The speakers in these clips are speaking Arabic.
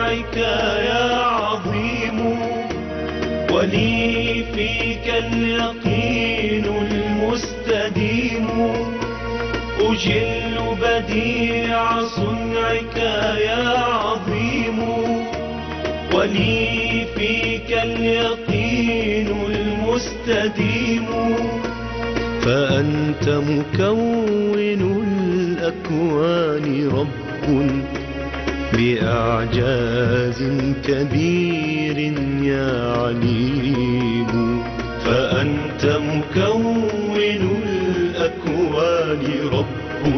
صنعك يا عظيم، ولي فيك اليقين المستديم. أجل بديع صنعك يا عظيم، ولي فيك اليقين المستديم. فأنت مكون الأكوان رب بإعجاز كبير يا عليم. فأنت مكون الأكوان رب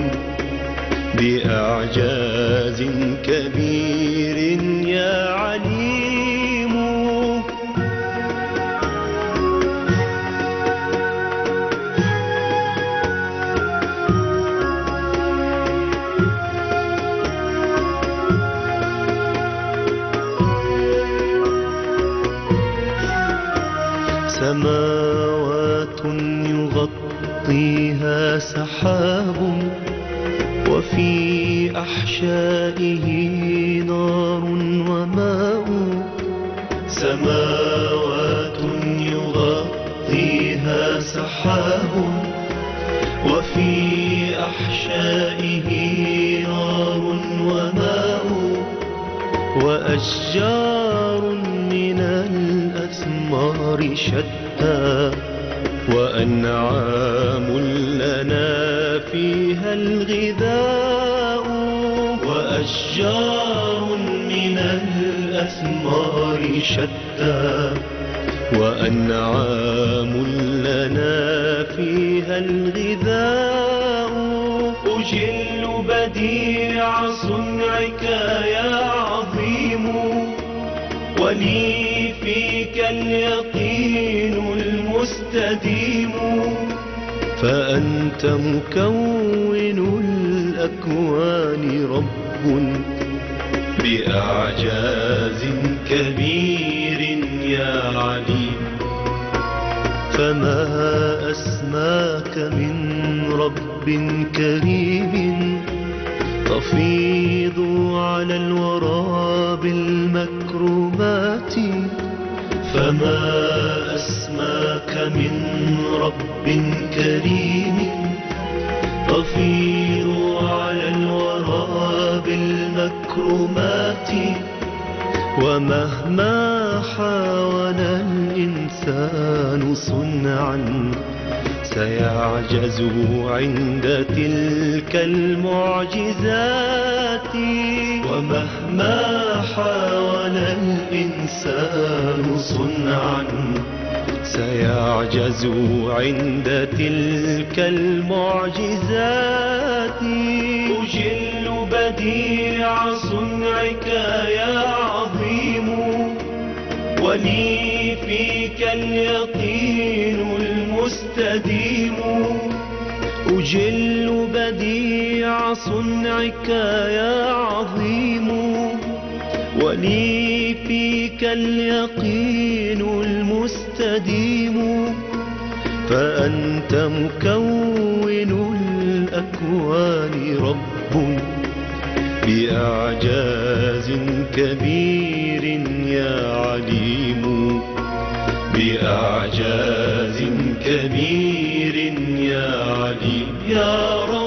بإعجاز كبير يا عليم. سماوات يغطيها سحاب، وفي أحشائه نار وماء. سماوات يغطيها سحاب، وفي أحشائه نار وماء. وأشجار من الأثمار شتى، وأنعام لنا فيها الغذاء. وأشجار من الأثمار شتى، وأنعام لنا فيها الغذاء. أجل بديع صنعك يا عظيم، ولي فيك اليقين المستديم. فأنت مكون الأكوان رب بإعجاز كبير يا عليم. فما أسماك من رب كريم، تفيض على الورى بالمكرمات. فما أسماك من رب كريم، تفيض على الورى بالمكرمات. ومهما حاول الإنسان صنعا، سيعجز عند تلك المعجزات. ومهما حاول الإنسان صنعا، سيعجز عند تلك المعجزات. أجل بديع صنعك يا عظيم، ولي فيك اليقين المستديم. أجل بديع صنعك يا عظيم، ولي فيك اليقين المستديم. فأنت مكون الأكوان رب بإعجاز كبير يا عليم. بإعجاز كبير يا عليم. يا رب